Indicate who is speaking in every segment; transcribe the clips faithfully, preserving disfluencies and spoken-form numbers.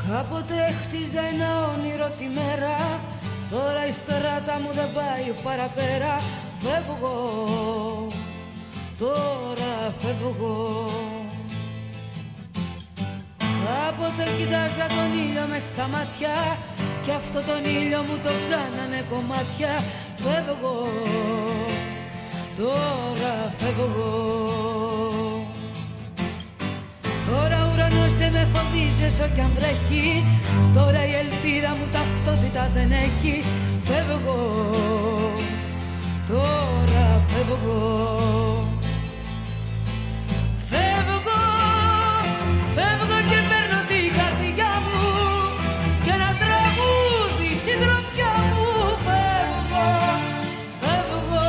Speaker 1: Κάποτε χτίζα ένα όνειρο τη μέρα, τώρα η στράτα μου δεν πάει παραπέρα. Φεύγω, τώρα φεύγω. Κάποτε κοιτάζα τον ήλιο μες στα μάτια κι αυτό τον ήλιο μου το κάνανε κομμάτια. Φεύγω, τώρα φεύγω. Τώρα ο ουρανός δεν με φοβίζει όσο κι αν βρέχει, τώρα η ελπίδα μου ταυτότητα δεν έχει. Φεύγω, τώρα φεύγω. Φεύγω, φεύγω και παίρνω την καρδιά μου και ένα τραγούδι συντροφιά μου. Φεύγω, φεύγω,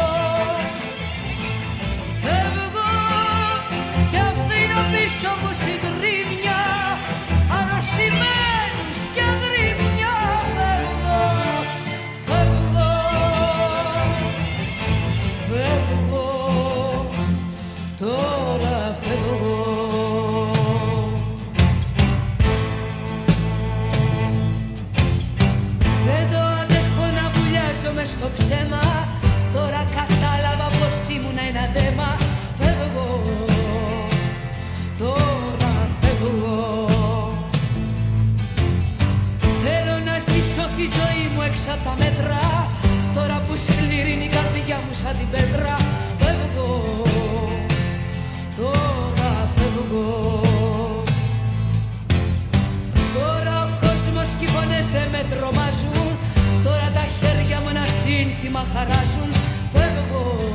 Speaker 1: φεύγω και αφήνω πίσω μου συντρίμμια αρρωστημένους και αγρίμμια. Φεύγω, φεύγω, φεύγω, τώρα φεύγω. Δεν το αντέχω να βουλιάζω μες στο ψέμα, τώρα κατάλαβα πως ήμουν ένα δέμα. Φεύγω, τώρα φεύγω. Θέλω να ζήσω τη ζωή μου έξω απ' τα μέτρα, τώρα που σκληρή είναι η καρδιά μου σαν την πέτρα. Φεύγω, τώρα φεύγω. Τώρα ο κόσμος και οι φωνές δεν με τρομάζουν, τώρα τα χέρια μου ένα σύνθημα χαράζουν. Φεύγω,